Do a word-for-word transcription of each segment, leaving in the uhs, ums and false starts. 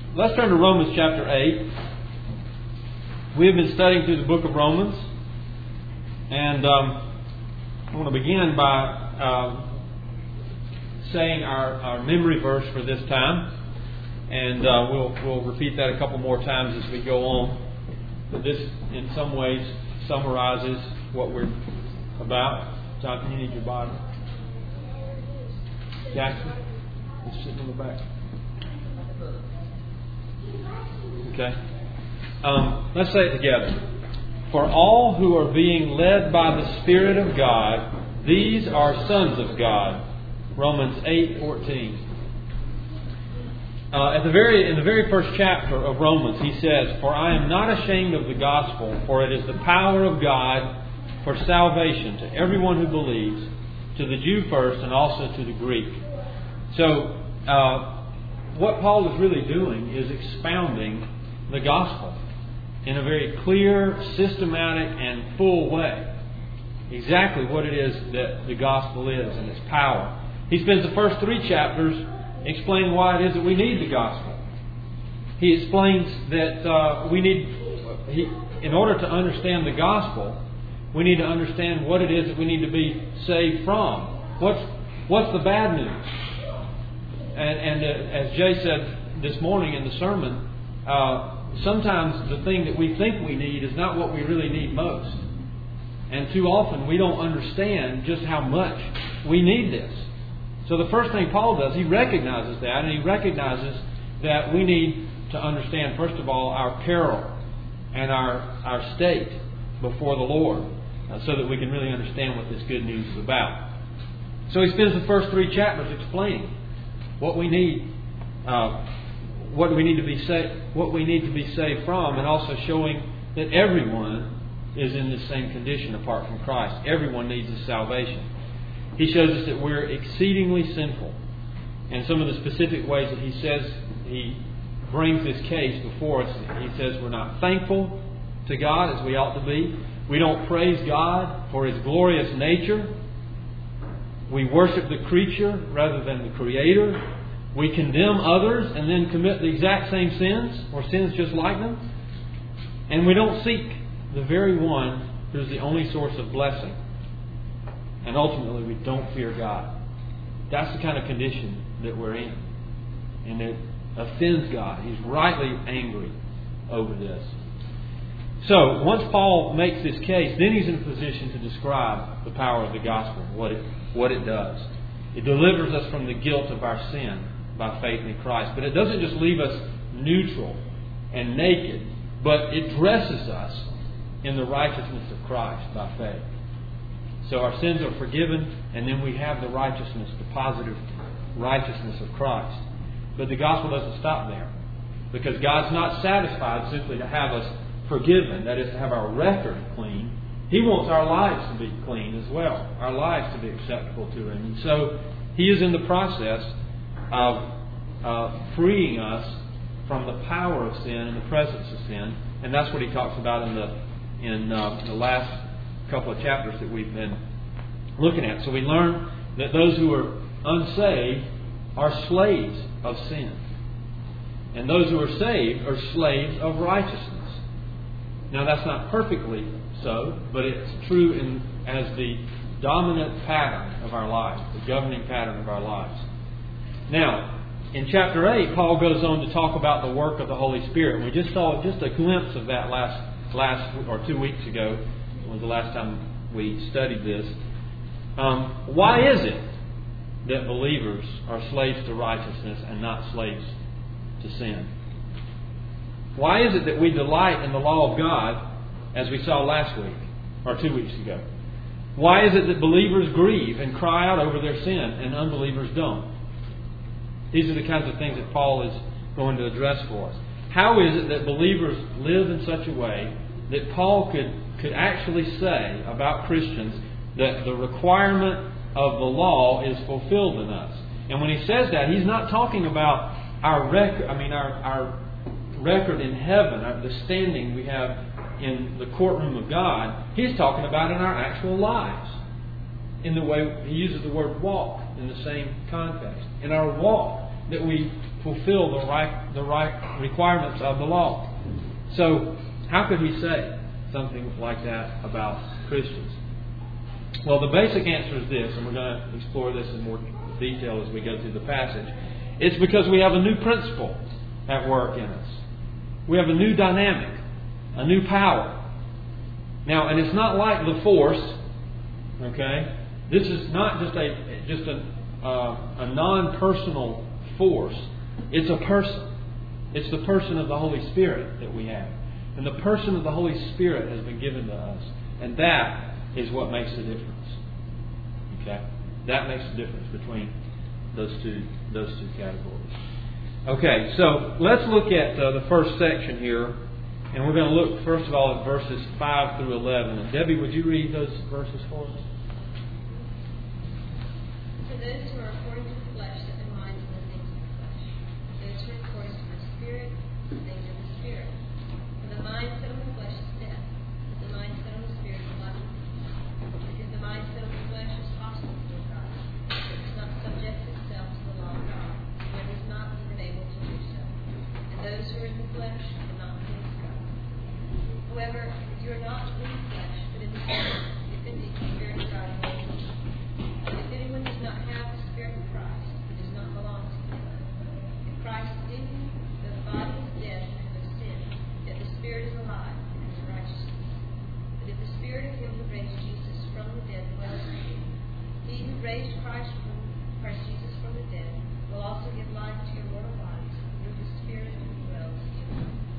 let's turn to Romans chapter eight. We have been studying through the book of Romans. And um, I want to begin by uh, saying our, our memory verse for this time. And uh, we'll, we'll repeat that a couple more times as we go on. But this, in some ways, summarizes what we're about. Jonathan, you need your Bible. Jackson, he's sitting in the back. Okay. Um, let's say it together. For all who are being led by the Spirit of God, these are sons of God. Romans eight fourteen. Uh, at the very in the very first chapter of Romans, he says, "For I am not ashamed of the gospel, for it is the power of God for salvation to everyone who believes, to the Jew first, and also to the Greek." So, uh, what Paul is really doing is expounding the gospel in a very clear, systematic, and full way. Exactly what it is that the gospel is and its power. He spends the first three chapters explaining why it is that we need the gospel. He explains that uh, we need, he, in order to understand the gospel, we need to understand what it is that we need to be saved from. What's what's the bad news? And, and uh, as Jay said this morning in the sermon, uh, sometimes the thing that we think we need is not what we really need most. And too often we don't understand just how much we need this. So the first thing Paul does, he recognizes that, and he recognizes that we need to understand, first of all, our peril and our, our state before the Lord, uh, so that we can really understand what this good news is about. So he spends the first three chapters explaining what we need, uh, what we need to be saved, what we need to be saved from, and also showing that everyone is in the same condition apart from Christ. Everyone needs this salvation. He shows us that we're exceedingly sinful. And some of the specific ways that he says he brings this case before us, he says we're not thankful to God as we ought to be. We don't praise God for His glorious nature. We worship the creature rather than the Creator. We condemn others and then commit the exact same sins or sins just like them. And we don't seek the very one who's the only source of blessing. And ultimately, we don't fear God. That's the kind of condition that we're in. And it offends God. He's rightly angry over this. So, once Paul makes this case, then he's in a position to describe the power of the gospel, what it, what it does. It delivers us from the guilt of our sin by faith in Christ. But it doesn't just leave us neutral and naked, but it dresses us in the righteousness of Christ by faith. So our sins are forgiven, and then we have the righteousness, the positive righteousness of Christ. But the gospel doesn't stop there, because God's not satisfied simply to have us forgiven, that is, to have our record clean. He wants our lives to be clean as well, our lives to be acceptable to Him. And so He is in the process of uh, freeing us from the power of sin and the presence of sin, and that's what He talks about in the in uh, the last couple of chapters that we've been looking at. So we learn that those who are unsaved are slaves of sin, and those who are saved are slaves of righteousness. Now that's not perfectly so, but it's true in as the dominant pattern of our lives, the governing pattern of our lives. Now, in chapter eight, Paul goes on to talk about the work of the Holy Spirit. We just saw just a glimpse of that last last or two weeks ago. Was the last time we studied this. Um, why is it that believers are slaves to righteousness and not slaves to sin? Why is it that we delight in the law of God, as we saw last week or two weeks ago? Why is it that believers grieve and cry out over their sin and unbelievers don't? These are the kinds of things that Paul is going to address for us. How is it that believers live in such a way that Paul could could actually say about Christians that the requirement of the law is fulfilled in us? And when he says that, he's not talking about our record. I mean, our our record in heaven, the standing we have in the courtroom of God. He's talking about in our actual lives. In the way he uses the word walk in the same context. In our walk, that we fulfill the right the right requirements of the law. So how could he say something like that about Christians? Well, the basic answer is this, and we're going to explore this in more detail as we go through the passage. It's because we have a new principle at work in us. We have a new dynamic, a new power. Now, and it's not like the force, okay? This is not just a just a uh, a non-personal force. It's a person. It's the person of the Holy Spirit that we have. And the person of the Holy Spirit has been given to us. And that is what makes the difference. Okay? That makes the difference between those two those two categories. Okay, so let's look at uh, the first section here. And we're going to look, first of all, at verses five through eleven. And Debbie, would you read those verses for us? To those who are according to the flesh, set their minds on the things of the flesh. Those who are according to the Spirit, the things of the Spirit. For the mind set on the flesh is death, but the mind set on the Spirit is life. Because the mind set on the flesh is hostile to God. It does not subject itself to the law of God, and is not even able to do so. And those who are in the flesh cannot please God. However, you are not in the flesh, but in the Spirit, if indeed the Spirit of God dwells in you. And if anyone does not have the Spirit of Christ, he does not belong to him. If Christ is in you, though the body is dead because of sin, yet the Spirit is alive because of righteousness. But if the Spirit of him who raised Jesus from the dead dwells in you, he who raised Christ from Christ Jesus from the dead will also give life to your mortal bodies through the Spirit who dwells in you.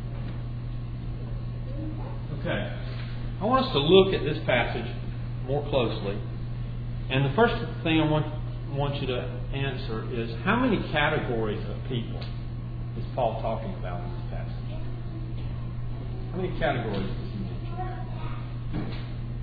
Okay. I want us to look at this passage more closely. And the first thing I want, want you to answer is, how many categories of people is Paul talking about in this passage? How many categories does he mention?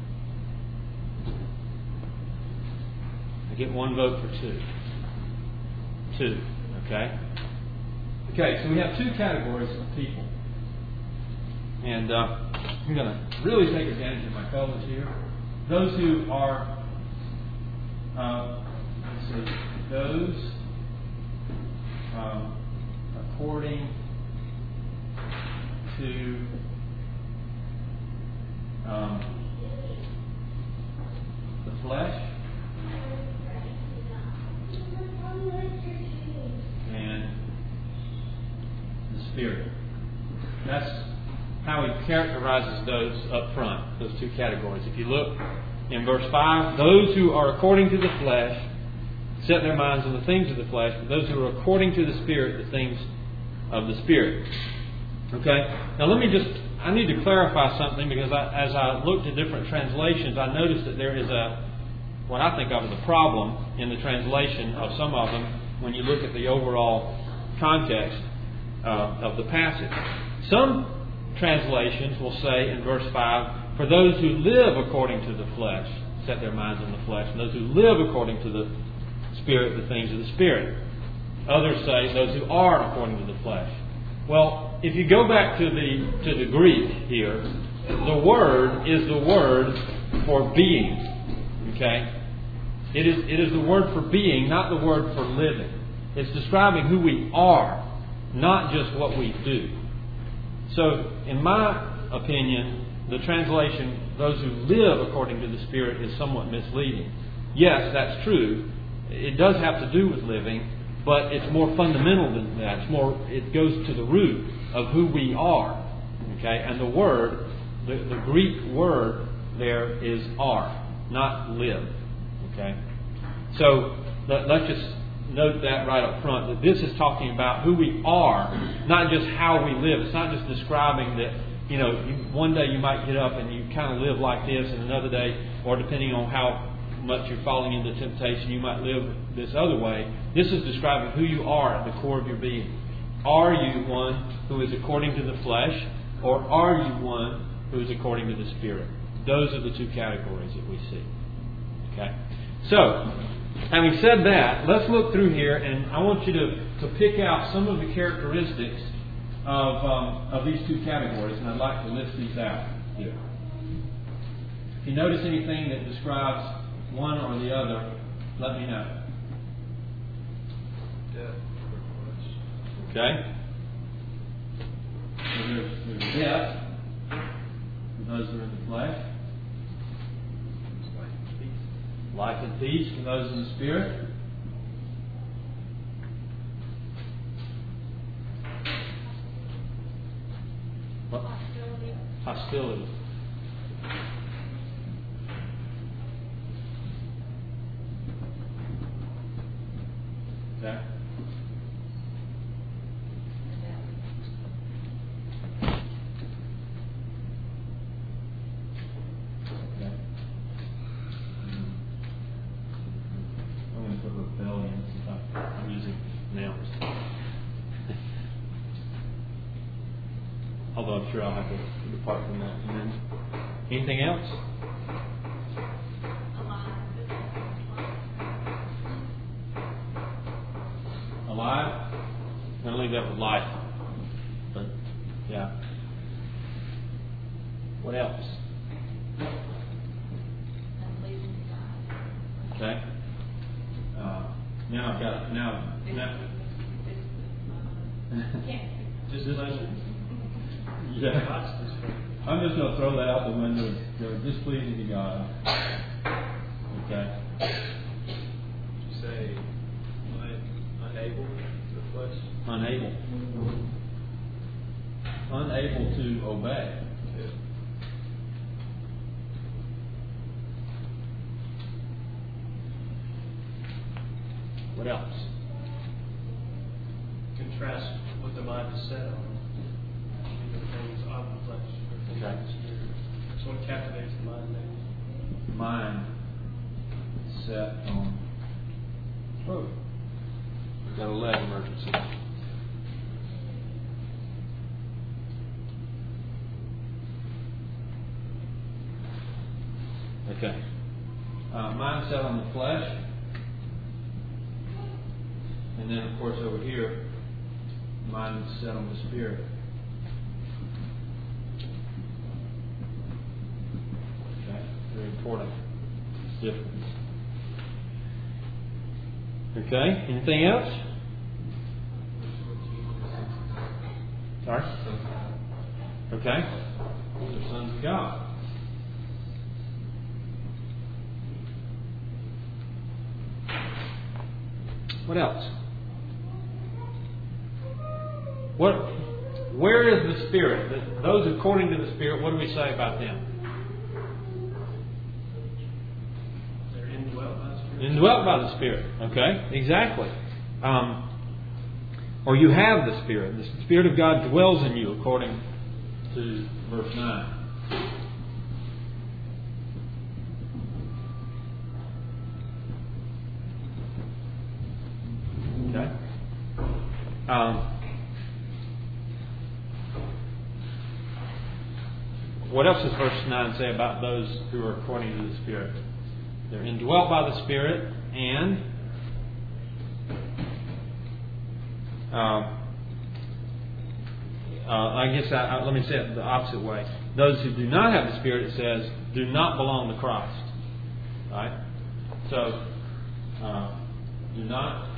I get one vote for two. Two. Okay? Okay, so we have two categories of people. And uh, I'm going to really take advantage of my fellows here. Those who are, uh, let's see, those um, according to um, the flesh and the Spirit. That's how he characterizes those up front, those two categories. If you look in verse five, those who are according to the flesh set their minds on the things of the flesh, but those who are according to the Spirit, the things of the Spirit. Okay? Now let me just, I need to clarify something, because I, as I looked at different translations, I noticed that there is a, what I think of as a problem in the translation of some of them when you look at the overall context uh, of the passage. Some translations will say in verse five, for those who live according to the flesh, set their minds on the flesh, and those who live according to the Spirit, the things of the Spirit. Others say those who are according to the flesh. Well, if you go back to the to the Greek here, the word is the word for being. Okay? It is it is the word for being, not the word for living. It's describing who we are, not just what we do. So, in my opinion, the translation, those who live according to the Spirit, is somewhat misleading. Yes, that's true. It does have to do with living, but it's more fundamental than that. It's more, it goes to the root of who we are. Okay? And the word, the, the Greek word there is are, not live. Okay? So, let, let's just note that right up front, that this is talking about who we are, not just how we live. It's not just describing that, you know, you, one day you might get up and you kind of live like this, and another day, or depending on how much you're falling into temptation, you might live this other way. This is describing who you are at the core of your being. Are you one who is according to the flesh, or are you one who is according to the Spirit? Those are the two categories that we see. Okay? So, having said that, let's look through here, and I want you to, to pick out some of the characteristics of, um, of these two categories, and I'd like to list these out here. If you notice anything that describes one or the other, let me know. Death, Okay? So there's, there's death for those who are in the flesh. Life and peace for those in the Spirit. What? Hostility. Hostility. Okay. Rebellion. I'm using nouns. Although I'm sure I'll have to depart from that. And then, anything else? Alive? I'm going to leave that with life. But, yeah. What else? Okay. Uh, now I've got now. now just pleasure. Yeah. I'm just going to throw that out the window. They're displeasing to God. Okay. Did you say un- unable to the flesh? Unable. Unable to obey. Yeah. What else? Contrast what the mind is set on. Either things of the flesh or things Okay. of the spirit. That's what captivates the mind there. Mind set on. Oh, we've got a leg emergency. Okay. Uh, mind set on the flesh. And then, of course, over here, mind set on the spirit. Okay, very important difference. Okay, anything else? Sorry? Okay, the sons of God. What else? What? Where is the Spirit? Those according to the Spirit, what do we say about them? They're indwelt by the Spirit. Indwelt by the Spirit. Okay, exactly. Um, or you have the Spirit. The Spirit of God dwells in you, according to verse nine. Okay. Um, What else does verse nine say about those who are according to the Spirit? They're indwelt by the Spirit, and uh, uh, I guess I, I, let me say it the opposite way. Those who do not have the Spirit, it says, do not belong to Christ. Right? So, uh, do not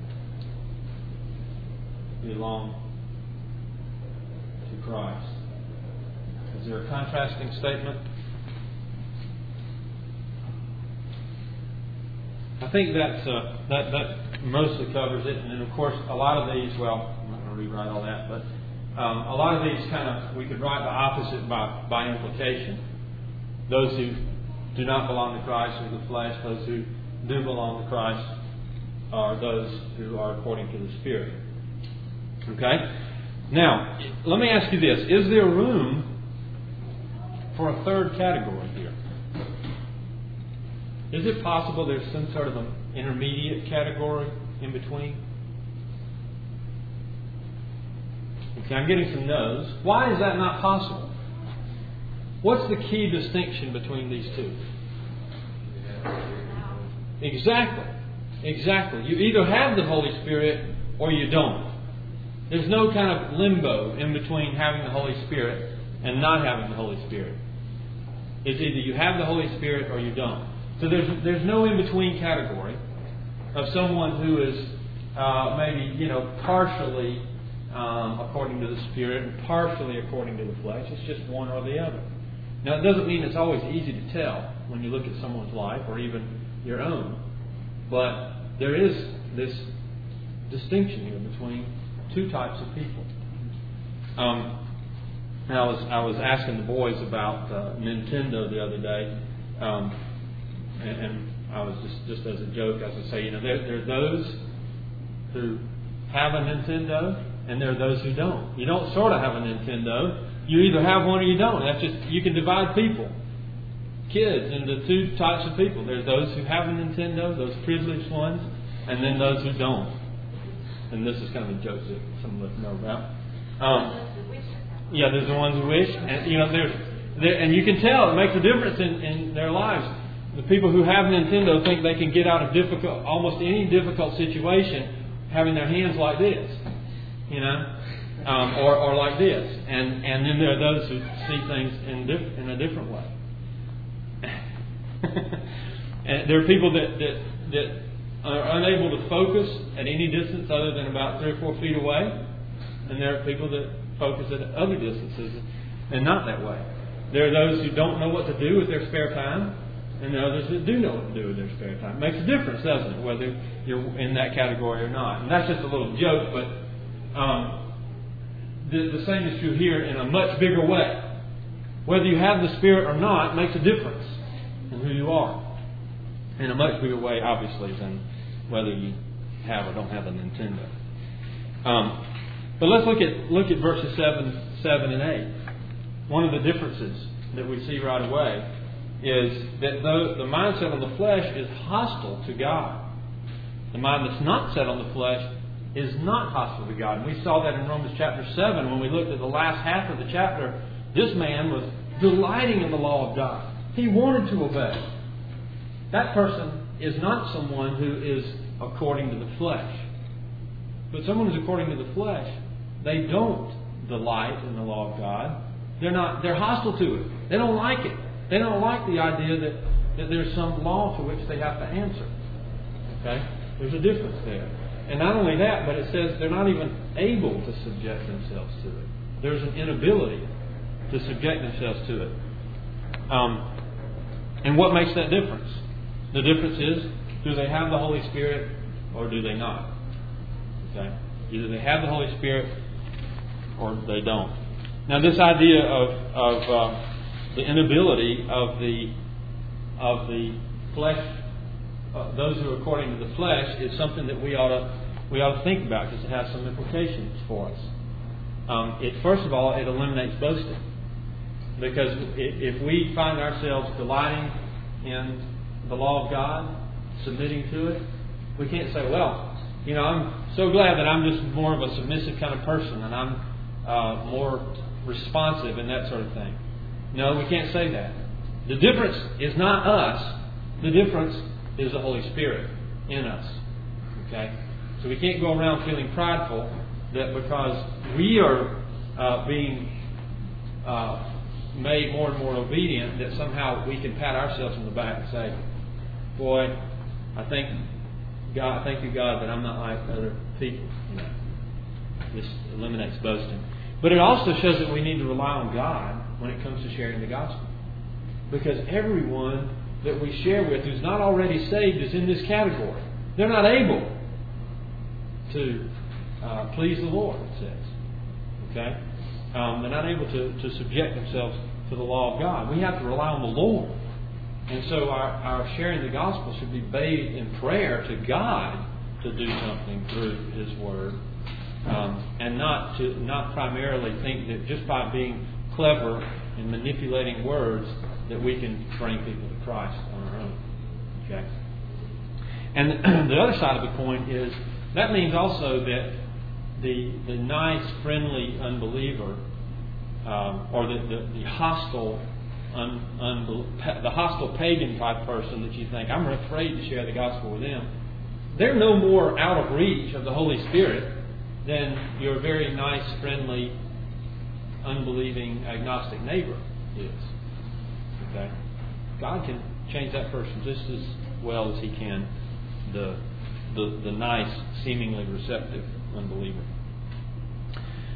belong to Christ. Is there a contrasting statement? I think that's uh, that that mostly covers it, and then of course a lot of these. Well, I'm not going to rewrite all that, but um, a lot of these kind of we could write the opposite by by implication. Those who do not belong to Christ are the flesh. Those who do belong to Christ are those who are according to the Spirit. Okay. Now, let me ask you this: is there room for a third category here? Is it possible there's some sort of an intermediate category in between? Okay, I'm getting some no's. Why is that not possible? What's the key distinction between these two? Exactly. Exactly. You either have the Holy Spirit or you don't. There's no kind of limbo in between having the Holy Spirit and not having the Holy Spirit. It's either you have the Holy Spirit or you don't. So there's there's no in-between category of someone who is uh, maybe, you know, partially um, according to the Spirit and partially according to the flesh. It's just one or the other. Now, it doesn't mean it's always easy to tell when you look at someone's life or even your own. But there is this distinction here between two types of people. Um, I was I was asking the boys about uh, Nintendo the other day, um, and, and I was just, just as a joke, I would say, you know, there, there are those who have a Nintendo, and there are those who don't. You don't sort of have a Nintendo. You either have one or you don't. That's just, you can divide people, kids, into two types of people. There's those who have a Nintendo, those privileged ones, and then those who don't. And this is kind of a joke that some of us know about. Um, yeah, there's the ones who wish, and you know, there's, there, and you can tell it makes a difference in, in their lives. The people who have Nintendo think they can get out of difficult, almost any difficult situation, having their hands like this, you know, um, or or like this, and and then there are those who see things in diff- in a different way. And there are people that that that are unable to focus at any distance other than about three or four feet away. And there are people that focus at other distances and not that way. There are those who don't know what to do with their spare time, and there are others that do know what to do with their spare time. It makes a difference, doesn't it, whether you're in that category or not. And that's just a little joke, but um, the, the same is true here in a much bigger way. Whether you have the Spirit or not makes a difference in who you are. In a much bigger way, obviously, than whether you have or don't have a Nintendo. Um, but let's look at look at verses seven, seven and eight. One of the differences that we see right away is that though the mind set on the flesh is hostile to God, the mind that's not set on the flesh is not hostile to God. And we saw that in Romans chapter seven when we looked at the last half of the chapter. This man was delighting in the law of God. He wanted to obey. That person is not someone who is according to the flesh. But someone who's according to the flesh, they don't delight in the law of God. They're not. They're hostile to it. They don't like it. They don't like the idea that, that there's some law to which they have to answer. Okay? There's a difference there. And not only that, but it says they're not even able to subject themselves to it. There's an inability to subject themselves to it. Um, and what makes that difference? The difference is, do they have the Holy Spirit or do they not? Okay? Either they have the Holy Spirit or they don't. Now, this idea of, of uh, the inability of the of the flesh, uh, those who are according to the flesh, is something that we ought to we ought to think about because it has some implications for us. Um, it first of all, it eliminates boasting, because if we find ourselves delighting in the law of God, submitting to it, we can't say, well, you know, I'm so glad that I'm just more of a submissive kind of person and I'm uh, more responsive and that sort of thing. No, we can't say that. The difference is not us. The difference is the Holy Spirit in us. Okay? So we can't go around feeling prideful that because we are uh, being uh, made more and more obedient, that somehow we can pat ourselves on the back and say, boy, I thank God, thank you, God, that I'm not like other people. You know, this eliminates boasting. But it also shows that we need to rely on God when it comes to sharing the gospel. Because everyone that we share with who's not already saved is in this category. They're not able to uh, please the Lord, it says. Okay? Um, they're not able to, to subject themselves to the law of God. We have to rely on the Lord. And so our, our sharing the gospel should be bathed in prayer to God to do something through His Word. Um, and not to not primarily think that just by being clever and manipulating words that we can bring people to Christ on our own. Okay? And the other side of the coin is that means also that the the nice, friendly unbeliever, um, or the, the, the hostile un, unbel- the hostile pagan type person that you think, I'm afraid to share the gospel with them, they're no more out of reach of the Holy Spirit than your very nice, friendly, unbelieving, agnostic neighbor is. Okay? God can change that person just as well as He can the the, the nice, seemingly receptive unbeliever.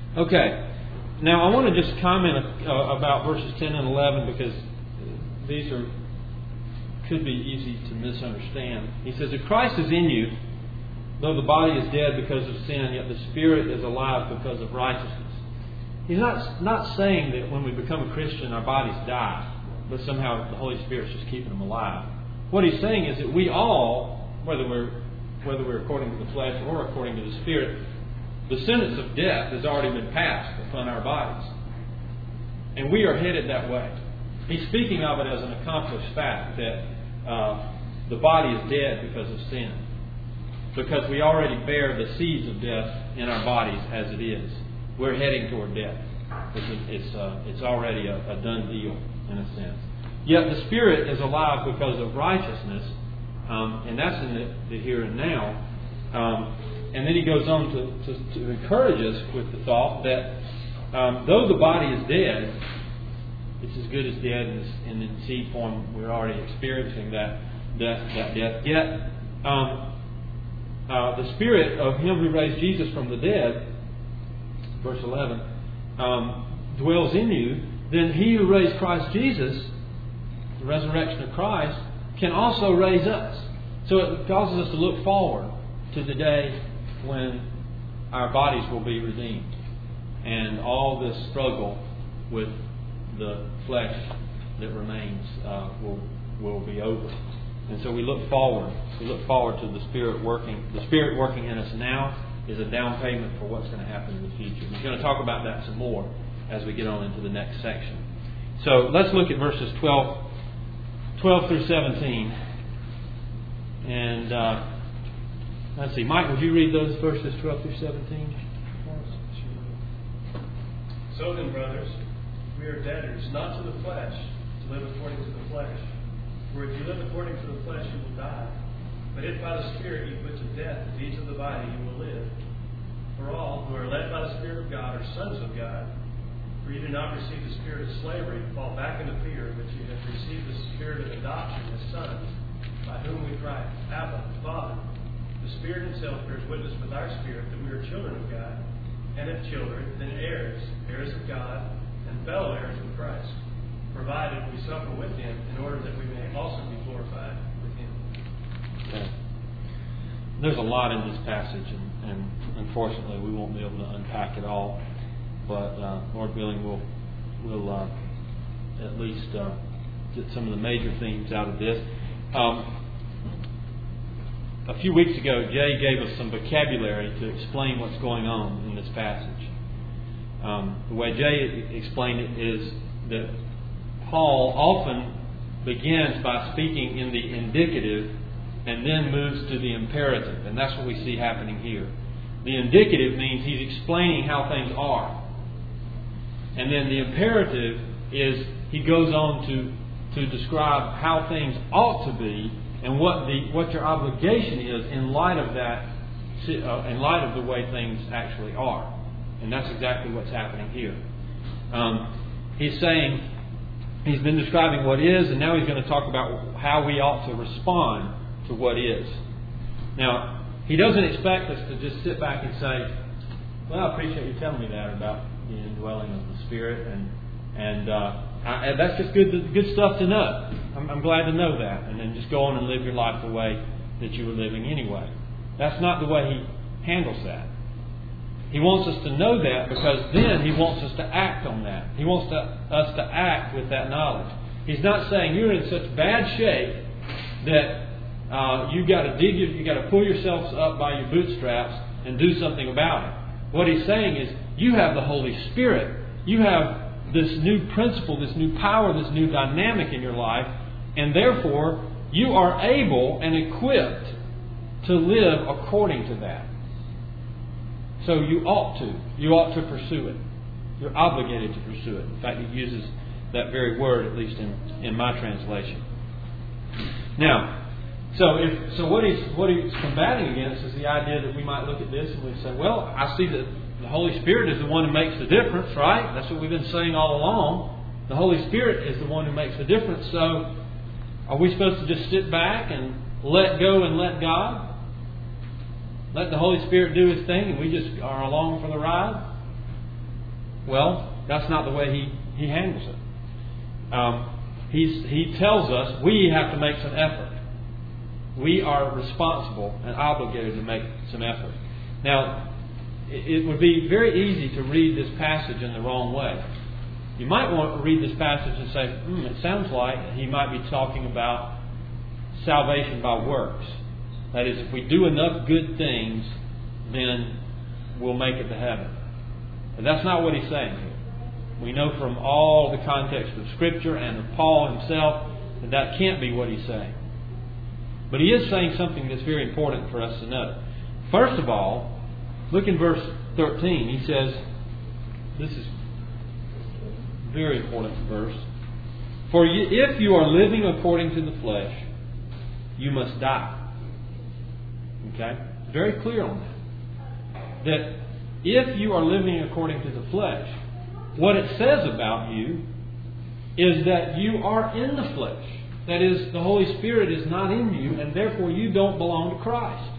Okay. Now I want to just comment uh, about verses ten and eleven because these are could be easy to misunderstand. He says, if Christ is in you, though the body is dead because of sin, yet the spirit is alive because of righteousness. He's not not saying that when we become a Christian our bodies die, but somehow the Holy Spirit's just keeping them alive. What he's saying is that we all, whether we're whether we're according to the flesh or according to the Spirit, the sentence of death has already been passed upon our bodies. And we are headed that way. He's speaking of it as an accomplished fact that uh, the body is dead because of sin. Because we already bear the seeds of death in our bodies as it is. We're heading toward death. It's, a, it's, uh, it's already a, a done deal in a sense. Yet the Spirit is alive because of righteousness. Um, and that's in the, the here and now. Um, and then he goes on to, to, to encourage us with the thought that um, though the body is dead, it's as good as dead in, in seed form. We're already experiencing that death. That death. Yet um, uh, the Spirit of Him who raised Jesus from the dead, verse eleven, um, dwells in you. Then He who raised Christ Jesus, the resurrection of Christ, can also raise us. So it causes us to look forward to the day when our bodies will be redeemed. And all this struggle with the flesh that remains uh, will will be over. And so we look forward. We look forward to the Spirit working. The Spirit working in us now is a down payment for what's going to happen in the future. We're going to talk about that some more as we get on into the next section. So let's look at verses twelve, twelve through seventeen. And uh, let's see, Mike, would you read those verses twelve through seventeen? So then, brothers, we are debtors, not to the flesh, to live according to the flesh. For if you live according to the flesh, you will die. But if by the Spirit you put to death the deeds of the body, you will live. For all who are led by the Spirit of God are sons of God. For you did not receive the spirit of slavery to fall back into fear, but you have received the Spirit of adoption as sons, by whom we cry, Abba, Father. The Spirit Himself bears witness with our spirit that we are children of God. And if children, then heirs, heirs of God, and fellow heirs with Christ, provided we suffer with Him in order that we may also be glorified with Him. Okay. There's a lot in this passage, and, and unfortunately we won't be able to unpack it all. But uh, Lord willing, we'll, we'll uh, at least uh, get some of the major themes out of this. Um, A few weeks ago, Jay gave us some vocabulary to explain what's going on in this passage. Um, the way Jay explained it is that Paul often begins by speaking in the indicative and then moves to the imperative. And that's what we see happening here. The indicative means he's explaining how things are. And then the imperative is he goes on to, to describe how things ought to be and what the what your obligation is in light of that, uh, in light of the way things actually are. And that's exactly what's happening here. Um, he's saying, he's been describing what is, and now he's going to talk about how we ought to respond to what is. Now, he doesn't expect us to just sit back and say, well, I appreciate you telling me that about the indwelling of the Spirit, and and uh, I, that's just good good stuff to know. I'm, I'm glad to know that, and then just go on and live your life the way that you were living anyway. That's not the way he handles that. He wants us to know that because then he wants us to act on that. He wants to, us to act with that knowledge. He's not saying you're in such bad shape that uh, you got to dig, your, you got to pull yourselves up by your bootstraps and do something about it. What he's saying is you have the Holy Spirit. You have this new principle, this new power, this new dynamic in your life, and therefore you are able and equipped to live according to that. So you ought to. You ought to pursue it. You're obligated to pursue it. In fact, it uses that very word, at least in, in my translation. Now, so if so what he's what he's combating against is the idea that we might look at this and we say, well, I see that the Holy Spirit is the one who makes the difference, right? That's what we've been saying all along. The Holy Spirit is the one who makes the difference. So are we supposed to just sit back and let go and let God? Let the Holy Spirit do His thing and we just are along for the ride? Well, that's not the way he, he handles it. Um, he's, he tells us we have to make some effort. We are responsible and obligated to make some effort. Now, it, it would be very easy to read this passage in the wrong way. You might want to read this passage and say, hmm, it sounds like he might be talking about salvation by works. That is, if we do enough good things, then we'll make it to heaven. But that's not what he's saying here. We know from all the context of Scripture and of Paul himself that that can't be what he's saying. But he is saying something that's very important for us to know. First of all, look in verse thirteen. He says, this is a very important verse. For you, if you are living according to the flesh, you must die. Okay? Very clear on that. That if you are living according to the flesh, what it says about you is that you are in the flesh. That is, the Holy Spirit is not in you, and therefore you don't belong to Christ.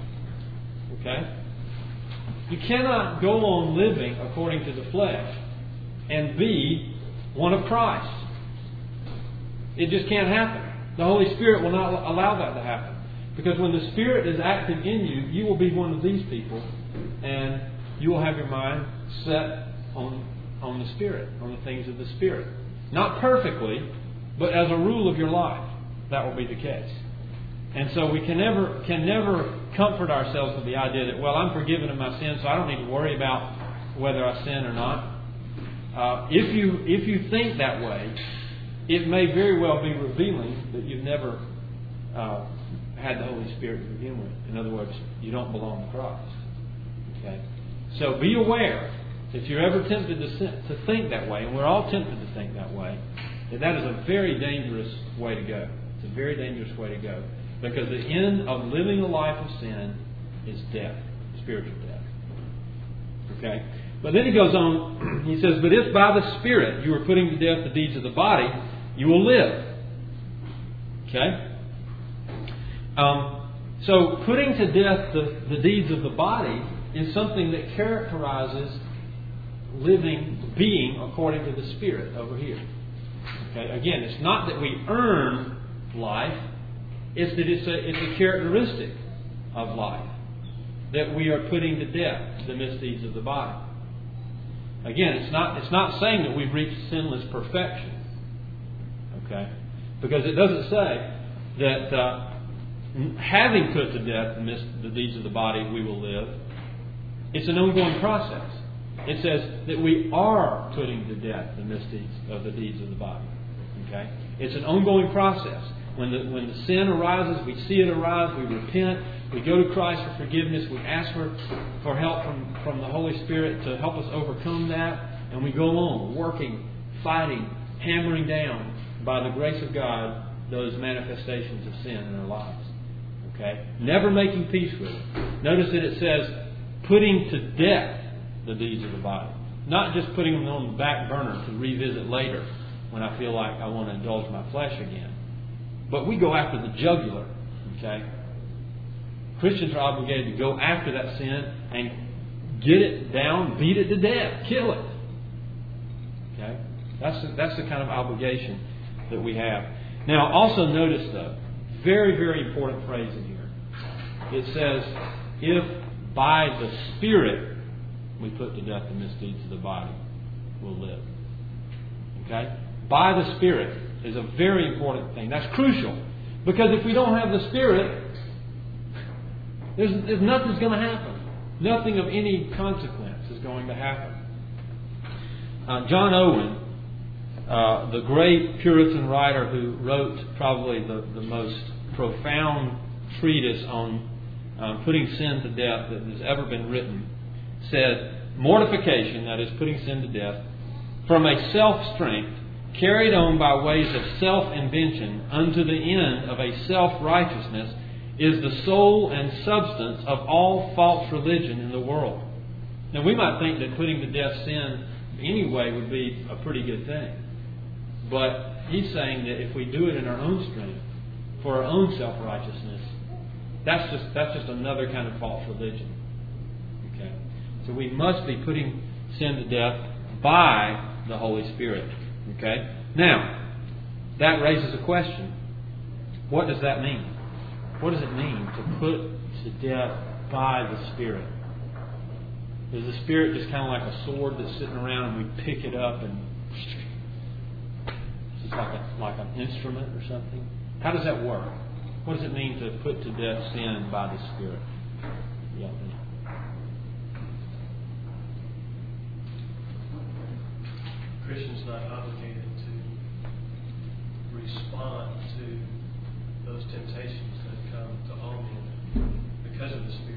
Okay? You cannot go on living according to the flesh and be one of Christ. It just can't happen. The Holy Spirit will not allow that to happen. Because when the Spirit is active in you, you will be one of these people, and you will have your mind set on, on the Spirit, on the things of the Spirit. Not perfectly, but as a rule of your life, that will be the case. And so we can never can never comfort ourselves with the idea that, well, I'm forgiven of my sins, so I don't need to worry about whether I sin or not. Uh, if you if you think that way, it may very well be revealing that you've never uh, had the Holy Spirit to begin with. In other words, you don't belong to Christ. Okay? So be aware, if you're ever tempted to, sin, to think that way, and we're all tempted to think that way, that that is a very dangerous way to go. It's a very dangerous way to go. Because the end of living a life of sin is death, spiritual death. Okay? But then he goes on, he says, but if by the Spirit you are putting to death the deeds of the body, you will live. Okay? Um, so putting to death the, the deeds of the body is something that characterizes living, being according to the Spirit over here. Okay? Again, it's not that we earn life, it's that it's a, it's a characteristic of life. That we are putting to death the misdeeds of the body. Again, it's not it's not saying that we've reached sinless perfection. Okay? Because it doesn't say that uh, having put to death the, mis- the deeds of the body, we will live. It's an ongoing process. It says that we are putting to death the misdeeds of the deeds of the body. Okay? It's an ongoing process. When the when the sin arises, we see it arise, we repent, we go to Christ for forgiveness, we ask for, for help from, from the Holy Spirit to help us overcome that, and we go on working, fighting, hammering down by the grace of God those manifestations of sin in our lives. Okay? Never making peace with it. Notice that it says putting to death the deeds of the body. Not just putting them on the back burner to revisit later when I feel like I want to indulge my flesh again. But we go after the jugular. Okay? Christians are obligated to go after that sin and get it down, beat it to death, kill it. Okay? That's the, that's the kind of obligation that we have. Now, also notice though, very, very important phrase in here. It says, if by the Spirit we put to death the misdeeds of the body, we'll live. Okay? By the Spirit is a very important thing. That's crucial. Because if we don't have the Spirit, there's, there's nothing's going to happen. Nothing of any consequence is going to happen. Uh, John Owen, uh, the great Puritan writer who wrote probably the, the most profound treatise on uh, putting sin to death that has ever been written, said, mortification, that is putting sin to death, from a self-strength, carried on by ways of self-invention unto the end of a self-righteousness, is the soul and substance of all false religion in the world. Now we might think that putting to death sin anyway would be a pretty good thing. But he's saying that if we do it in our own strength, for our own self-righteousness, that's just that's just another kind of false religion. Okay? So we must be putting sin to death by the Holy Spirit. Okay? Now, that raises a question. What does that mean? What does it mean to put to death by the Spirit? Is the Spirit just kind of like a sword that's sitting around and we pick it up and it's just like a, like an instrument or something? How does that work? What does it mean to put to death sin by the Spirit? Yeah. Christian's not obligated to respond to those temptations that come to all men because of the Spirit.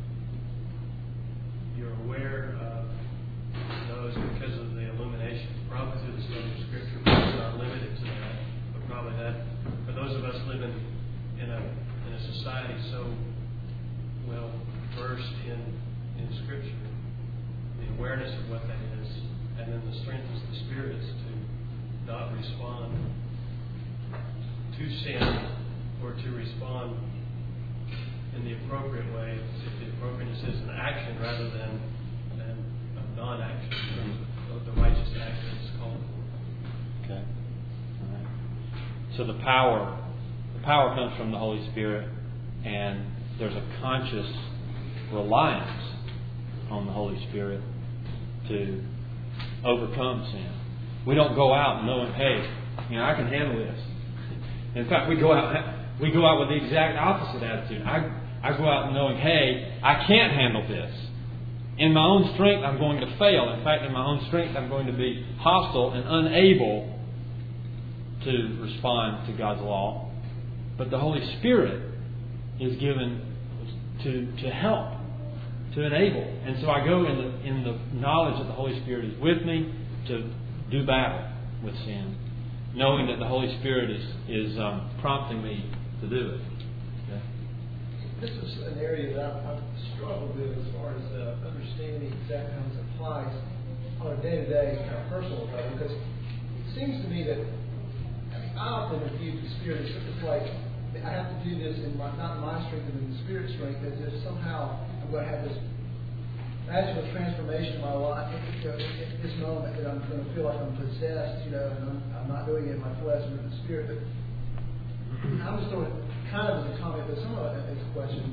You're aware of those because of the illumination, probably through the study of Scripture, but it's not limited to that. But probably that, for those of us living in a in a society so well versed in in Scripture, the awareness of what that is, and then the strength of the Spirit is to not respond to sin or to respond in the appropriate way, if the appropriateness is an action rather than, than a non-action, in terms of the righteous act that is called for. Okay. All right. So the power, the power comes from the Holy Spirit, and there's a conscious reliance on the Holy Spirit to overcome sin. We don't go out knowing, hey, you know, I can handle this. In fact, we go out we go out with the exact opposite attitude. I I go out knowing, hey, I can't handle this. In my own strength, I'm going to fail. In fact, in my own strength, I'm going to be hostile and unable to respond to God's law. But the Holy Spirit is given to to help, to enable. And so I go in the in the knowledge that the Holy Spirit is with me to do battle with sin, knowing that the Holy Spirit is is um, prompting me to do it. Yeah. This is an area that I've, I've struggled with as far as uh, understanding exactly how this applies on a day-to-day kind of personal level, because it seems to me that I, mean, I often view the Spirit as it's like I have to do this in my, not in my strength, but in the Spirit's strength, as if somehow I'm going to have this magical transformation in my life. You know, at this moment that I'm going to feel like I'm possessed, you know, and I'm, I'm not doing it in my flesh but in the Spirit. But I'm just throwing it kind of as a comment, but somewhat as a question.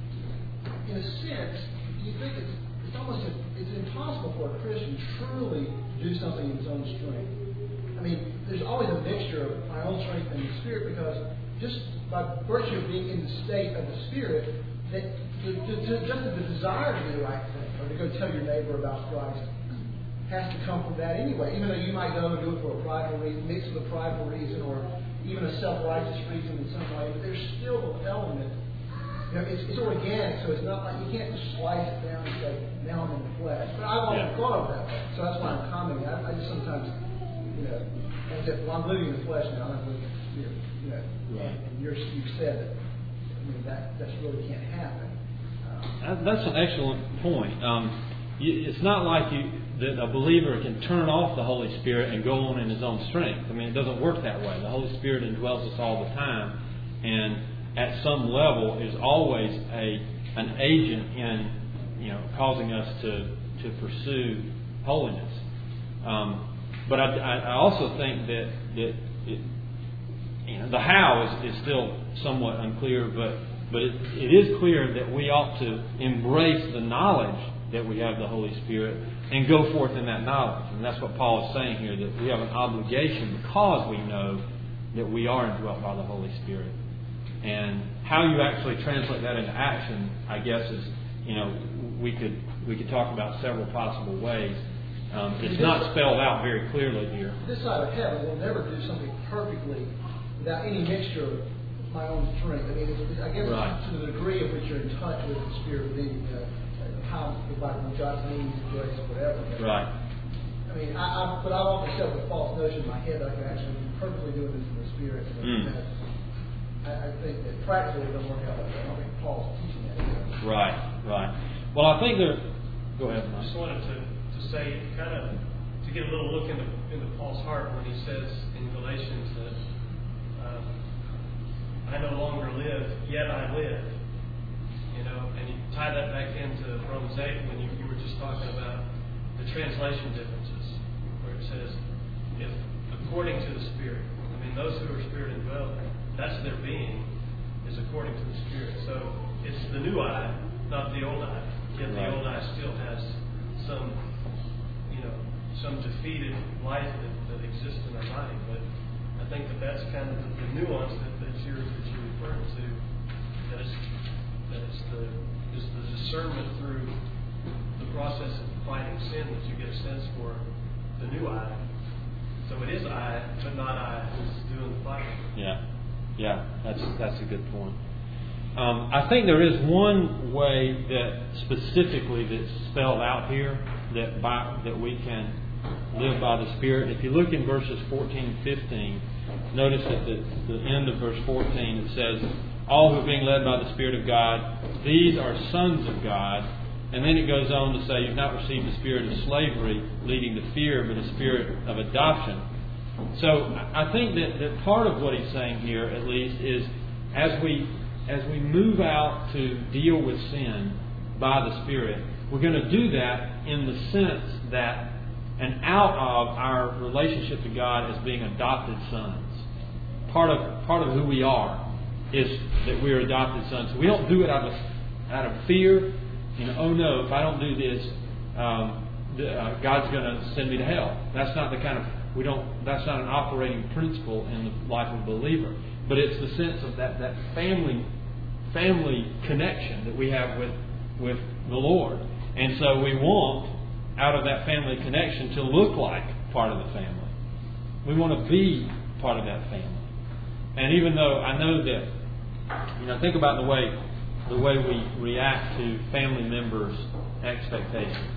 In a sense, you think it's it's almost a, it's impossible for a Christian truly to do something in his own strength. I mean, there's always a mixture of my own strength and the Spirit, because just by virtue of being in the state of the Spirit, that to, to, to, just the desire to do the right thing or to go tell your neighbor about Christ has to come from that anyway. Even though you might go and do it for a prideful reason, mixed with a prideful reason, or even a self-righteous reason in some way, but there's still an element. You know, it's, it's organic, so it's not like you can't just slice it down and say, now I'm in the flesh. But I've often Yeah. thought of that way, so that's why I'm commenting. I, I just sometimes, you know, as if, well, I'm living in the flesh now, I'm living in the Spirit. You know, Right. and, and you're, you've said that. I mean, that that really can't happen. Um, That's an excellent point. Um, you, it's not like you that a believer can turn off the Holy Spirit and go on in his own strength. I mean, it doesn't work that way. The Holy Spirit indwells us all the time, and at some level is always a an agent in, you know, causing us to to pursue holiness. Um, but I, I also think that that it, you know, the how is, is still somewhat unclear, but but it, it is clear that we ought to embrace the knowledge that we have the Holy Spirit and go forth in that knowledge. And that's what Paul is saying here, that we have an obligation because we know that we are indwelt by the Holy Spirit. And how you actually translate that into action, I guess, is, you know, we could we could talk about several possible ways. Um, it's not spelled out very clearly here. This side of heaven will never do something perfectly without any mixture of my own strength. I mean, it's, it's, I guess Right. to the degree of which you're in touch with the Spirit being, you know, how the Bible, God's means, grace, whatever. But, Right. I mean, I, I, but I've often set up a false notion in my head that I can actually be perfectly doing this in the Spirit. And Mm. that's, I, I think that practically it doesn't work out like that. I don't think Paul's teaching that. Either. Right, right. Well, I think there. Go ahead, I Mike. just wanted to, to say, kind of, to get a little look into, into Paul's heart when he says in Galatians that um, I no longer live, yet I live. You know, and you tie that back into Romans eight when you, you were just talking about the translation differences. according to the Spirit. I mean, those who are Spirit indwelt, that's their being, is according to the Spirit. So it's the new I, not the old I. Yet the old I still has some, you know, some defeated life that, that exists in our body. But I think that that's kind of the, the nuance that, that you're that you're referring to. That it's that it's the is the discernment through the process of fighting sin that you get a sense for the new I. So it is I, but not I who's doing the fighting. Yeah, yeah, that's that's a good point. Um, I think there is one way that specifically that's spelled out here that by, that we can live by the Spirit. If you look in verses fourteen and fifteen, notice at the, the end of verse fourteen it says, "All who are being led by the Spirit of God, these are sons of God." And then it goes on to say, "You've not received the spirit of slavery, leading to fear, but a spirit of adoption." So I think that, that part of what he's saying here, at least, is as we as we move out to deal with sin by the Spirit, we're going to do that in the sense that, and out of our relationship to God as being adopted sons. Part of part of who we are is that we're adopted sons. We don't do it out of out of fear. You know, oh no, if I don't do this, um, the, uh, God's going to send me to hell. That's not the kind of we don't. That's not an operating principle in the life of a believer. But it's the sense of that, that family family connection that we have with with the Lord, and so we want out of that family connection to look like part of the family. We want to be part of that family. And even though I know that, you know, think about the way. the way we react to family members' expectations.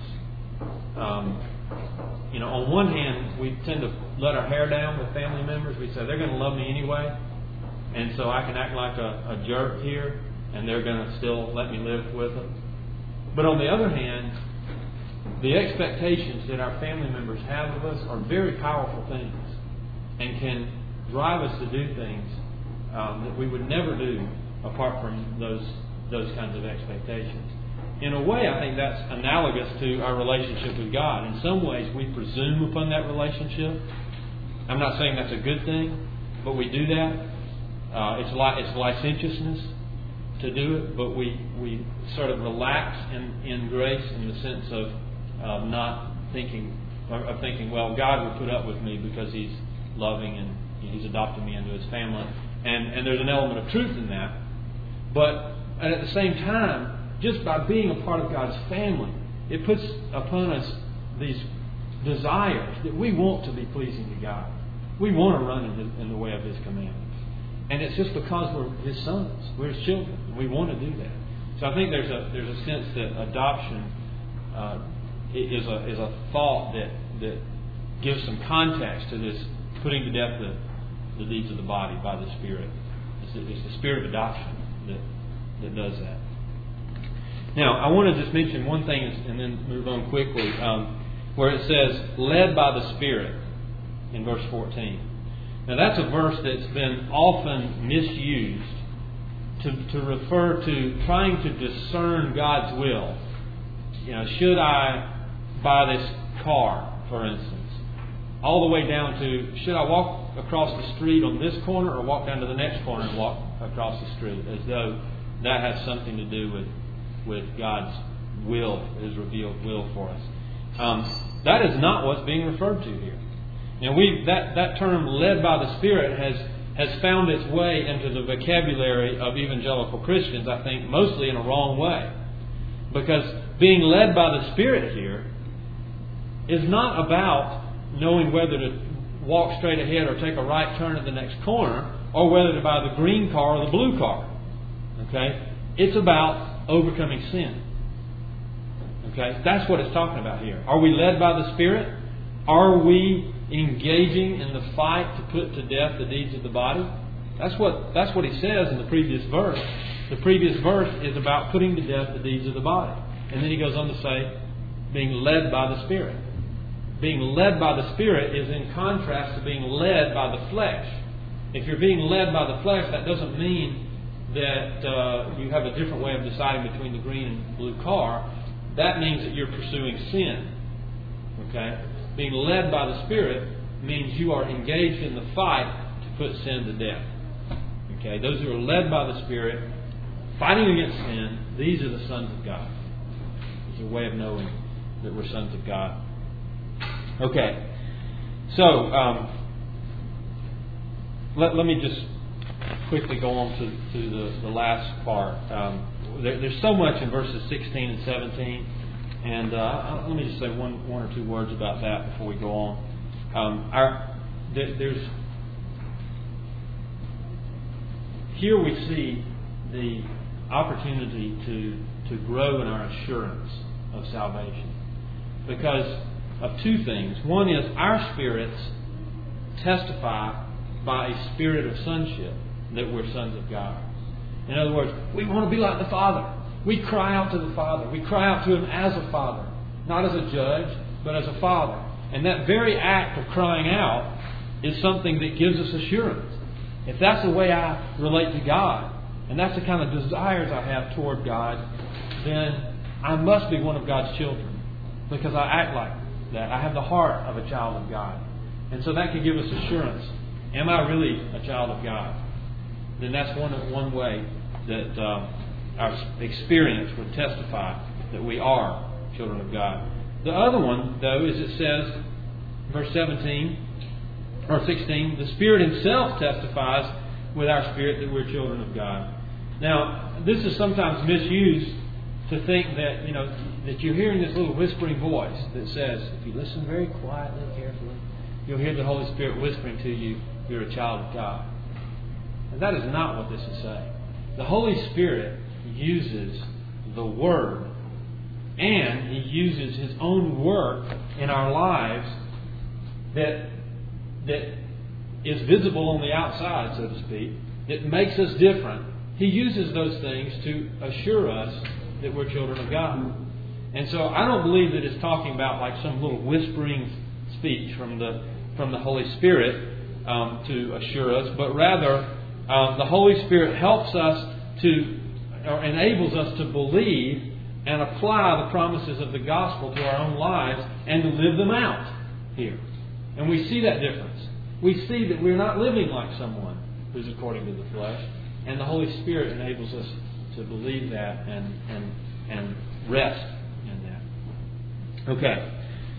Um, you know, on one hand, we tend to let our hair down with family members. We say, they're going to love me anyway, and so I can act like a, a jerk here, and they're going to still let me live with them. But on the other hand, the expectations that our family members have of us are very powerful things and can drive us to do things um, that we would never do apart from those those kinds of expectations. In a way, I think that's analogous to our relationship with God. In some ways, we presume upon that relationship. I'm not saying that's a good thing, but we do that. Uh, it's li- it's licentiousness to do it, but we, we sort of relax in, in grace in the sense of uh, not thinking, of thinking, well, God will put up with me because He's loving and He's adopted me into His family. And, and there's an element of truth in that. But and at the same time, just by being a part of God's family, it puts upon us these desires that we want to be pleasing to God. We want to run in, His, in the way of His commandments. And it's just because we're His sons, we're His children, and we want to do that. So I think there's a there's a sense that adoption uh, is a is a thought that that gives some context to this putting to death the, the deeds of the body by the Spirit. It's the, it's the Spirit of adoption that that does that. Now, I want to just mention one thing and then move on quickly, um, where it says, led by the Spirit, in verse fourteen. Now, that's a verse that's been often misused to, to refer to trying to discern God's will. You know, should I buy this car, for instance? All the way down to, should I walk across the street on this corner or walk down to the next corner and walk across the street, as though that has something to do with with God's will, His revealed will for us. Um, that is not what's being referred to here. Now, we that that term "led by the Spirit" has has found its way into the vocabulary of evangelical Christians, I think, mostly in a wrong way, because being led by the Spirit here is not about knowing whether to walk straight ahead or take a right turn at the next corner, or whether to buy the green car or the blue car. Okay? It's about overcoming sin. Okay? That's what it's talking about here. Are we led by the Spirit? Are we engaging in the fight to put to death the deeds of the body? That's what that's what he says in the previous verse. The previous verse is about putting to death the deeds of the body. And then he goes on to say, being led by the Spirit. Being led by the Spirit is in contrast to being led by the flesh. If you're being led by the flesh, that doesn't mean that uh, you have a different way of deciding between the green and blue car. That means that you're pursuing sin. Okay? Being led by the Spirit means you are engaged in the fight to put sin to death. Okay, those who are led by the Spirit, fighting against sin, these are the sons of God. It's a way of knowing that we're sons of God. Okay, so um, let, let me just quickly go on to, to the, the last part. Um, there, there's so much in verses sixteen and seventeen, and uh, let me just say one, one or two words about that before we go on. Um, our, there, there's here we see the opportunity to, to grow in our assurance of salvation because of two things. One is our spirits testify by a spirit of sonship that we're sons of God. In other words, we want to be like the Father. We cry out to the Father. We cry out to Him as a Father, not as a judge, but as a Father. And that very act of crying out is something that gives us assurance. If that's the way I relate to God, and that's the kind of desires I have toward God, then I must be one of God's children because I act like that. I have the heart of a child of God. And so that can give us assurance. Am I really a child of God? Then that's one one way that um, our experience would testify that we are children of God. The other one, though, is it says, verse seventeen or sixteen, the Spirit Himself testifies with our spirit that we're children of God. Now, this is sometimes misused to think that, you know, that you're hearing this little whispering voice that says, if you listen very quietly, carefully, you'll hear the Holy Spirit whispering to you, you're a child of God. And that is not what this is saying. The Holy Spirit uses the Word, and He uses His own work in our lives that that is visible on the outside, so to speak, that makes us different. He uses those things to assure us that we're children of God. And so I don't believe that it's talking about like some little whispering speech from the from the Holy Spirit um, to assure us, but rather um, the Holy Spirit helps us to, or enables us to believe and apply the promises of the gospel to our own lives and to live them out here. And we see that difference. We see that we're not living like someone who's according to the flesh. And the Holy Spirit enables us to believe that and and, and rest in that. Okay.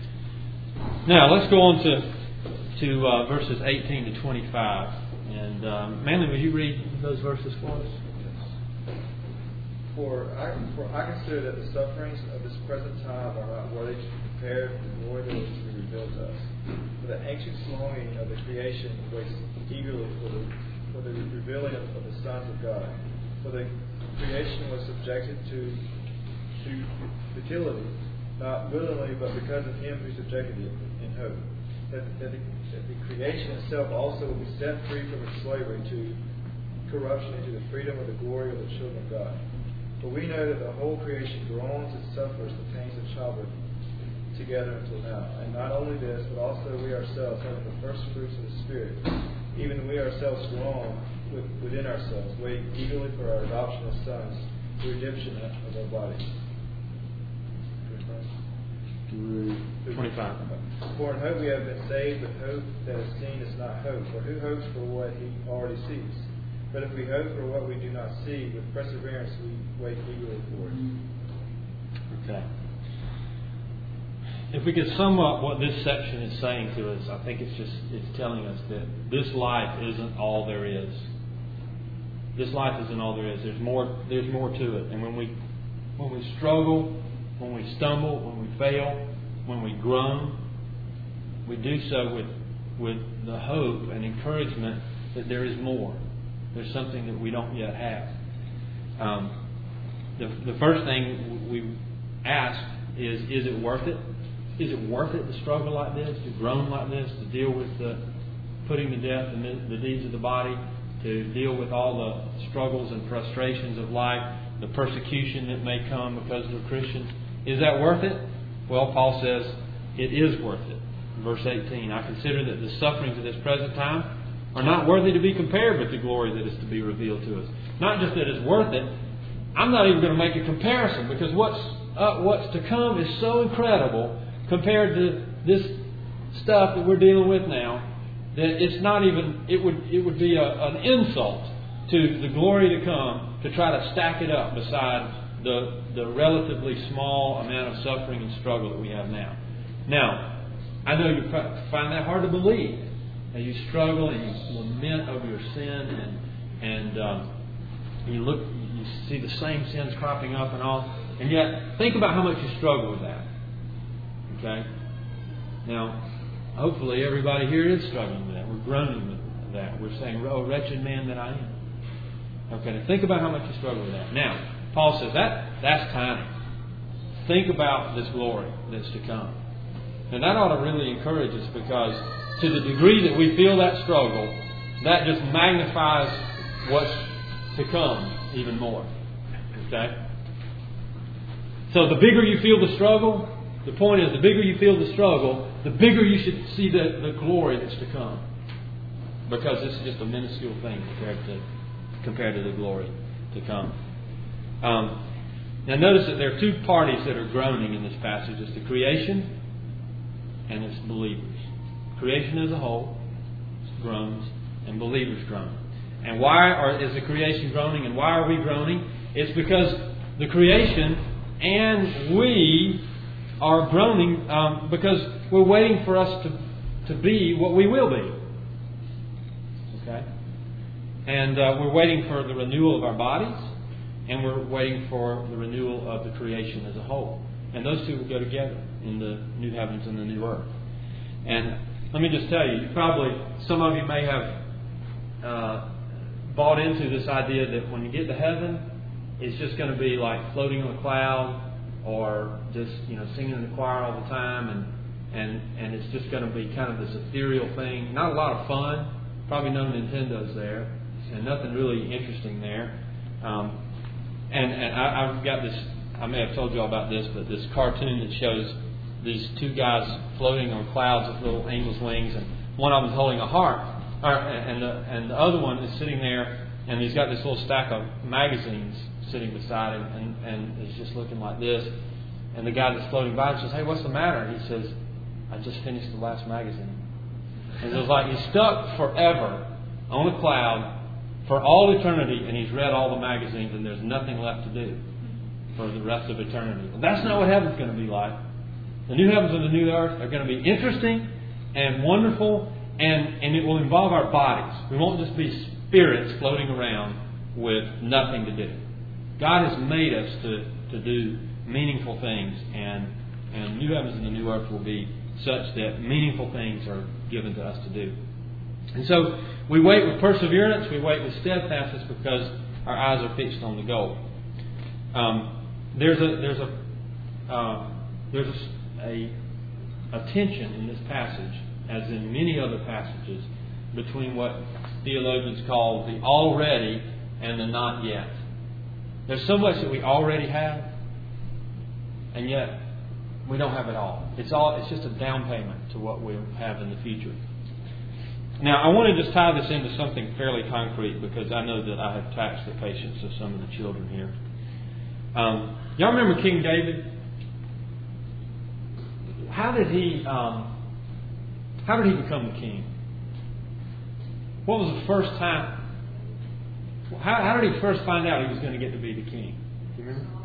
Now, let's go on to, to uh, verses eighteen to twenty-five. And um, Manly, will you read those verses for us? For I, for I consider that the sufferings of this present time are not worthy to be compared with the glory that is to be revealed to us. For the anxious longing of the creation waits eagerly for the for the revealing of, of the sons of God. For the creation was subjected to to futility, not willingly, but because of Him who subjected it, in hope that, that, the, that the creation itself also will be set free from its slavery to corruption into the freedom of the glory of the children of God. For we know that the whole creation groans and suffers the pains of childbirth together until now. And not only this, but also we ourselves, having the first fruits of the Spirit, even we ourselves groan with, within ourselves, waiting eagerly for our adoption as sons, the redemption of our bodies. twenty-five. For in hope we have been saved, but hope that is seen is not hope. For who hopes for what he already sees? But if we hope for what we do not see, with perseverance we wait eagerly for it. Okay. If we could sum up what this section is saying to us, I think it's just it's telling us that this life isn't all there is. This life isn't all there is. There's more. There's more to it. And when we when we struggle, when we stumble, when we fail, when we groan, we do so with with the hope and encouragement that there is more. There's something that we don't yet have. Um, the the first thing we ask is: is it worth it? Is it worth it to struggle like this, to groan like this, to deal with the putting to death the, the deeds of the body, to deal with all the struggles and frustrations of life, the persecution that may come because we're Christians? Is that worth it? Well, Paul says it is worth it. Verse eighteen, I consider that the sufferings of this present time are not worthy to be compared with the glory that is to be revealed to us. Not just that it's worth it, I'm not even going to make a comparison, because what's uh, what's to come is so incredible compared to this stuff that we're dealing with now, that it's not even, it would it would be a, an insult to the glory to come to try to stack it up beside the, the relatively small amount of suffering and struggle that we have now. Now, I know you find that hard to believe as you struggle and you lament over your sin and and um, you look, you see the same sins cropping up and all, and yet think about how much you struggle with that. Okay? Now, hopefully everybody here is struggling with that. We're groaning with that. We're saying, "Oh, wretched man that I am." Okay, now think about how much you struggle with that. Now, Paul says that that's tiny. Think about this glory that's to come. And that ought to really encourage us, because to the degree that we feel that struggle, that just magnifies what's to come even more. Okay? So the bigger you feel the struggle, the point is, the bigger you feel the struggle, the bigger you should see the, the glory that's to come. Because this is just a minuscule thing compared to compared to the glory to come. Um, now notice that there are two parties that are groaning in this passage. It's the creation and it's believers. Creation as a whole groans and believers groan. And why are, is the creation groaning, and why are we groaning? It's because the creation and we are groaning um, because we're waiting for us to, to be what we will be. Okay? And uh, we're waiting for the renewal of our bodies, and we're waiting for the renewal of the creation as a whole. And those two will go together in the new heavens and the new earth. And let me just tell you, you probably, some of you may have uh, bought into this idea that when you get to heaven, it's just going to be like floating on a cloud, or just, you know, singing in the choir all the time, and and and it's just going to be kind of this ethereal thing. Not a lot of fun. Probably no Nintendos there, and nothing really interesting there. Um, and and I, I've got this. I may have told you all about this, but this cartoon that shows these two guys floating on clouds with little angel's wings, and one of them is holding a harp, or, and the and the other one is sitting there, and he's got this little stack of magazines sitting beside him, and, and he's just looking like this. And the guy that's floating by says, "Hey, what's the matter?" And he says, "I just finished the last magazine." And it was like he's stuck forever on a cloud for all eternity, and he's read all the magazines, and there's nothing left to do for the rest of eternity. Well, that's not what heaven's going to be like. The new heavens and the new earth are going to be interesting and wonderful, and, and it will involve our bodies. We won't just be spirits floating around with nothing to do. God has made us to, to do meaningful things, and and new heavens and the new earth will be such that meaningful things are given to us to do. And so we wait with perseverance, we wait with steadfastness, because our eyes are fixed on the goal. Um, there's a there's a uh, there's a, a, a tension in this passage, as in many other passages, between what theologians call the already and the not yet. There's so much that we already have, and yet we don't have it all. It's all it's just a down payment to what we'll have in the future. Now, I want to just tie this into something fairly concrete, because I know that I have taxed the patience of some of the children here. Um, y'all remember King David? How did he um, how did he become the king? What was the first time? How, how did he first find out he was going to get to be the king? Do you remember?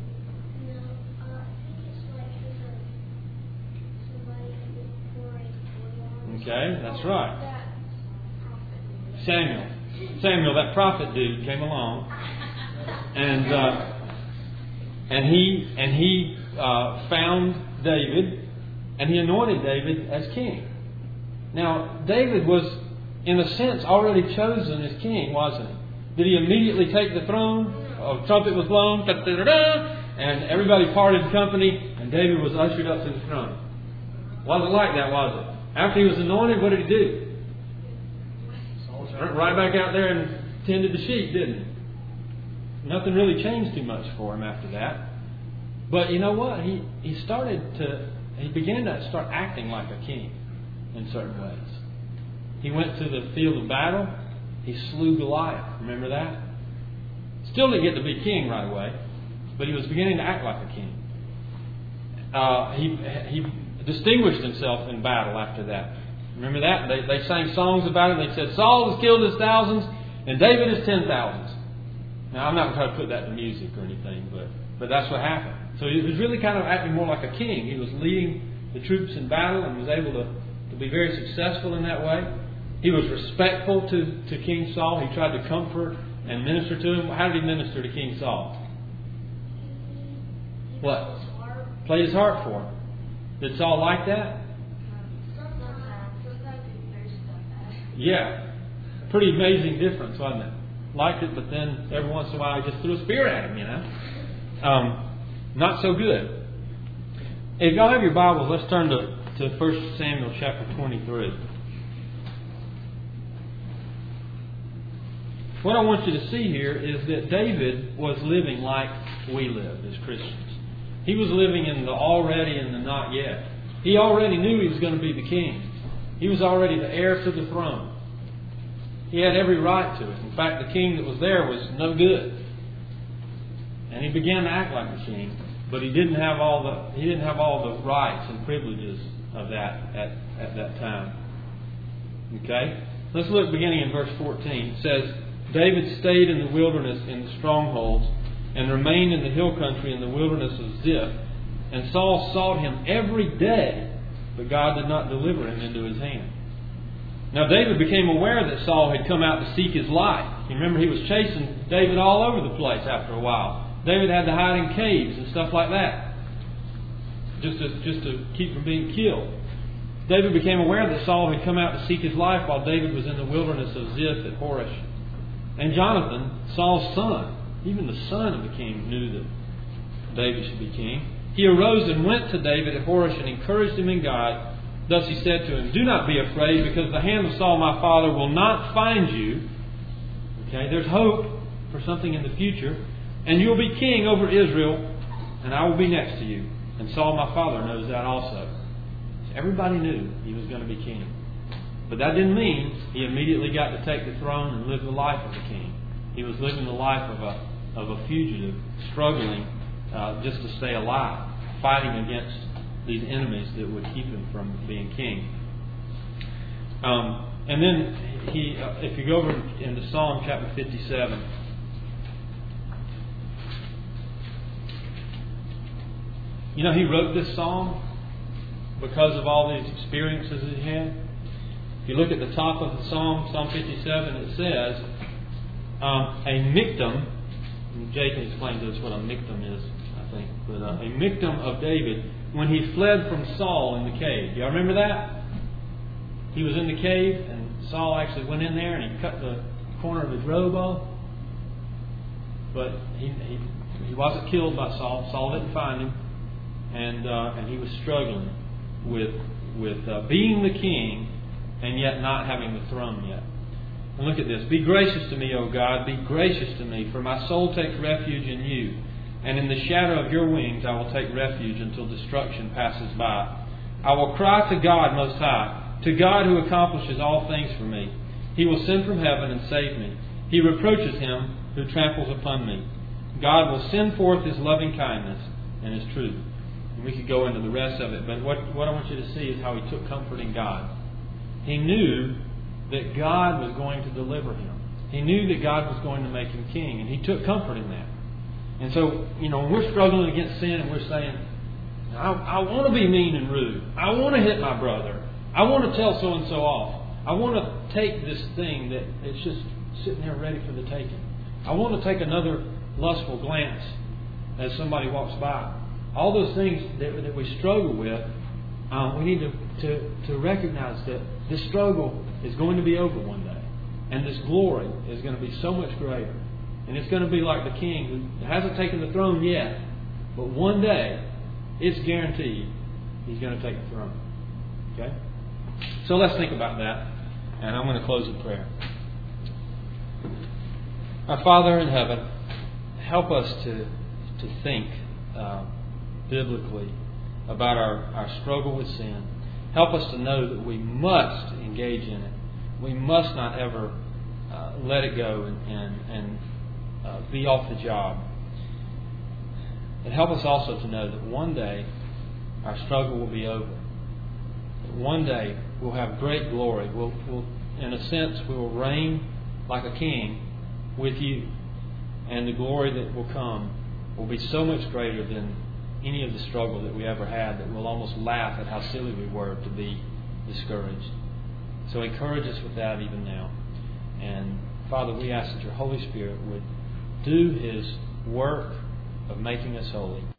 Okay, that's right. Samuel. Samuel, that prophet dude, came along, and uh, and he and he uh, found David, and he anointed David as king. Now, David was, in a sense, already chosen as king, wasn't he? Did he immediately take the throne? A trumpet was blown, and everybody parted company, and David was ushered up to the throne. Wasn't like that, was it? After he was anointed, what did he do? Right back out there and tended the sheep, didn't he? Nothing really changed too much for him after that. But you know what? He he started to, he began to start acting like a king in certain ways. He went to the field of battle. He slew Goliath. Remember that? Still didn't get to be king right away, but he was beginning to act like a king. Uh, he he distinguished himself in battle after that. Remember that? They, they sang songs about it. They said, Saul has killed his thousands and David his ten thousands. Now, I'm not going to put that to music or anything, but, but that's what happened. So he was really kind of acting more like a king. He was leading the troops in battle and was able to, to be very successful in that way. He was respectful to, to King Saul. He tried to comfort and minister to him. How did he minister to King Saul? What? Played his heart for him. Did Saul like that? Yeah. Pretty amazing difference, wasn't it? Liked it, but then every once in a while he just threw a spear at him, you know. Um, not so good. If y'all have your Bibles, let's turn to, to First Samuel chapter twenty-three. What I want you to see here is that David was living like we live as Christians. He was living in the already and the not yet. He already knew he was going to be the king. He was already the heir to the throne. He had every right to it. In fact, the king that was there was no good. And he began to act like a king, but he didn't have all the he didn't have all the rights and privileges of that at, at that time. Okay? Let's look beginning in verse fourteen. It says, David stayed in the wilderness in the strongholds and remained in the hill country in the wilderness of Ziph. And Saul sought him every day, but God did not deliver him into his hand. Now David became aware that Saul had come out to seek his life. You remember he was chasing David all over the place after a while. David had to hide in caves and stuff like that, just to, just to keep from being killed. David became aware that Saul had come out to seek his life while David was in the wilderness of Ziph at Horesh. And Jonathan, Saul's son, even the son of the king, knew that David should be king. He arose and went to David at Horesh and encouraged him in God. Thus he said to him, Do not be afraid, because the hand of Saul my father will not find you. Okay, there's hope for something in the future. And you will be king over Israel, and I will be next to you. And Saul my father knows that also. So everybody knew he was going to be king. But that didn't mean he immediately got to take the throne and live the life of a king. He was living the life of a of a fugitive, struggling uh, just to stay alive, fighting against these enemies that would keep him from being king. Um, and then he, uh, if you go over into Psalm chapter fifty-seven, you know he wrote this psalm because of all these experiences that he had. If you look at the top of the psalm, Psalm fifty-seven, it says um, a miktam. Jay can explain to us what a miktam is, I think, but uh, a miktam of David when he fled from Saul in the cave. Do y'all remember that? He was in the cave, and Saul actually went in there and he cut the corner of his robe off. But he he, he wasn't killed by Saul. Saul didn't find him, and uh, and he was struggling with with uh, being the king and yet not having the throne yet. And look at this. Be gracious to me, O God. Be gracious to me, for my soul takes refuge in you. And in the shadow of your wings I will take refuge until destruction passes by. I will cry to God Most High, to God who accomplishes all things for me. He will send from heaven and save me. He reproaches him who tramples upon me. God will send forth His loving kindness and His truth. And we could go into the rest of it, but what, what I want you to see is how he took comfort in God. He knew that God was going to deliver him. He knew that God was going to make him king, and he took comfort in that. And so, you know, when we're struggling against sin and we're saying, I, I want to be mean and rude. I want to hit my brother. I want to tell so-and-so off. I want to take this thing that it's just sitting there ready for the taking. I want to take another lustful glance as somebody walks by. All those things that, that we struggle with, um, we need to, to, to recognize that this struggle is going to be over one day. And this glory is going to be so much greater. And it's going to be like the king who hasn't taken the throne yet. But one day, it's guaranteed he's going to take the throne. Okay? So let's think about that. And I'm going to close in prayer. Our Father in heaven, help us to, to think uh, biblically about our, our struggle with sin. Help us to know that we must engage in it. We must not ever uh, let it go and, and, and uh, be off the job. And help us also to know that one day our struggle will be over one day we'll have great glory. We'll, we'll, in a sense, we will reign like a king with you. And the glory that will come will be so much greater than any of the struggle that we ever had that we'll almost laugh at how silly we were to be discouraged. So encourage us with that even now. And Father, we ask that your Holy Spirit would do His work of making us holy.